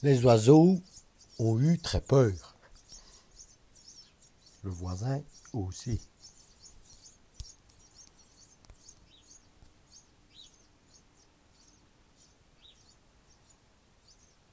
Les oiseaux ont eu très peur. Le voisin aussi.